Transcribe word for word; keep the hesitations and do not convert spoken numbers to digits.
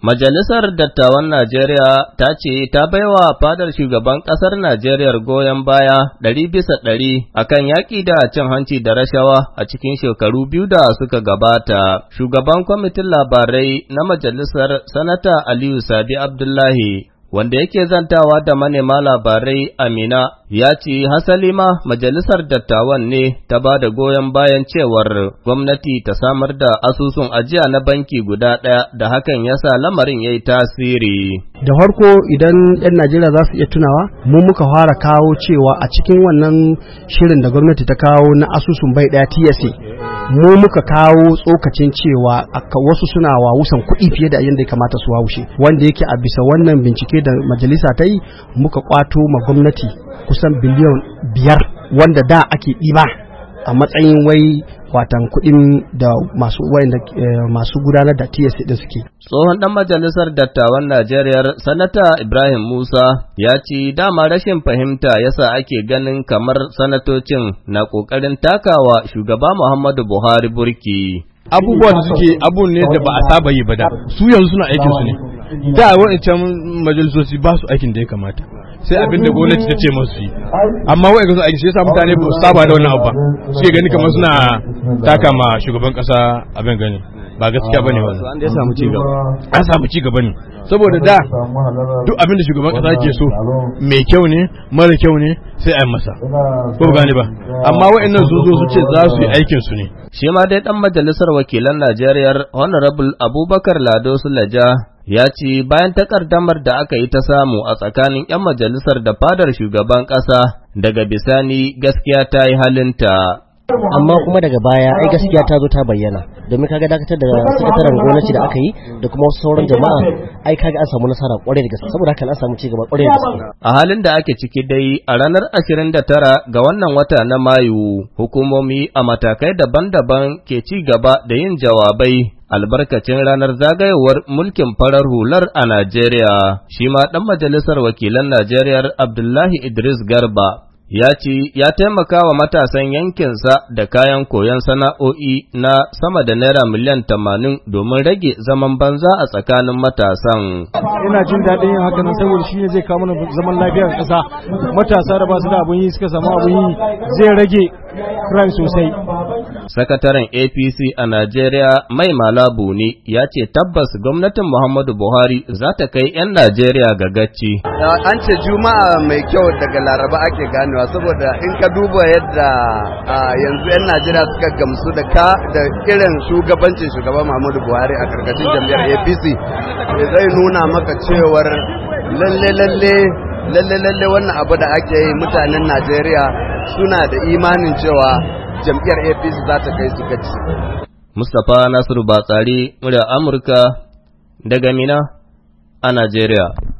Majalisar Dattawan Najeriya ta ce ta baiwa fadar shugaban ƙasar Najeriya goyon baya ɗari bisa ɗari akan yaƙi da cin hanci da rashawa a cikin shekaru biyu da suka gabata. Shugaban kwamitin labarai na majalisar Sanata Aliyu Sabi Abdullahi, wanda yake zantawa da manema labarai Amina, ya ce hasali ma majalisar dattawan ne ta ba da goyon bayan cewar gwamnati ta samar da asusun ajiya na banki guda ɗaya da hakan ya sa lamarin ya yi tasiri. Da farko idan 'yan Najeriya za su iya tunawa, mu muka fara kawo cewa a cikin wannan shirin da gwamnati ta kawo na asusun bai ɗaya T S A, mu muka kawo tsokacin cewa wasu suna wawusan kuɗi fiye da yadda ya kamata su wawushe, wanda yake a bisa wannan bincike da majalisa ta yi muka kwato ma gwamnati kusan biliyan biyar wanda da ake ɗiba a matsayin wai watan kuɗin da masu wayanda masu gudanar da T S A din suke. Tsohon ɗan majalisar dattawan Najeriya Sanata Ibrahim Musa ya ce dama rashin fahimta yasa ake ganin kamar sanatocin na ƙoƙarin takawa shugaba Muhammadu Buhari burki. Abubuwa da suke abu ne da ba a saba yi ba da su yanzu suna aikin su ne. Da wa'ancan majalisoci ba su aikin da ya kamata. Sai abin da gwamnati ta ce masu yi, amma wa'ai ga aiki shi yasa mutane ba su saba da wannan abu ba, suke gani kamar suna taka ma shugaban kasa abin gani ba gaskiya bane wannan. An dai samu ci gaba, an samu ci gaba ne, saboda da duk abin da shugaban kasa ke so mai kyau ne mara kyau ne sai a yi masa, ko gane ba, amma wa'annan su zo su ce za su yi aikin su ne. Shi ma dai dan majalisar wakilan Najeriya Honorable Abubakar Lado Sulaja ya ce bayan takardamar da aka yi ta samu a tsakanin 'yan majalisar da fadar shugaban ƙasa, daga bisani gaskiya ta yi halinta. Amma kuma daga baya ai gaskiya ta zo ta bayyana, domin kaga dakatar da sakataren gwamnati da aka yi da kuma wasu sauran jama'a, ai kaga an samu nasara kwarai da gaske, saboda haka an samu cigaba kwarai da gaske. A halin da ake ciki dai a ranar ashirin da tara ga wannan wata na Mayu, hukumomi a matakai daban-daban ke ci gaba da yin jawabai albarkacin ranar zagayowar mulkin farar hular a Najeriya. Shi ma ɗan majalisar wakilan Najeriya Abdullahi Idris Garba ya ce ya taimaka wa matasan yankinsa da kayan koyon sana'o'i na sama da naira miliyan tamanin domin rage zaman banza a tsakanin matasan. Ina jin daɗin yin haka nan saboda shi ne zai kawo mana zaman lafiya a ƙasa. Matasa da ba su da abun yi suka samu abun yi zai rage crime sosai. Sakataren A P C a Najeriya Mai Malabu ne ya ce tabbas gwamnatin Muhammadu Buhari za ta kai 'yan Najeriya ga gacci. An ce Juma'a mai kyau daga Laraba ake ganewa, saboda in ka duba yadda yanzu 'yan Najeriya suka gamsu da ka da irin shugabancin shugaba Muhammadu Buhari a karkashin jam'iyyar A P C, zai nuna maka cewar lalle lalle lalle lalle wannan abu da ake yi mutanen Najeriya suna da imanin cewa jam'iyyar A P C za ta kai su gaci. Mustapha Nasiru Batsari, murya Amurka daga Mina a Najeriya.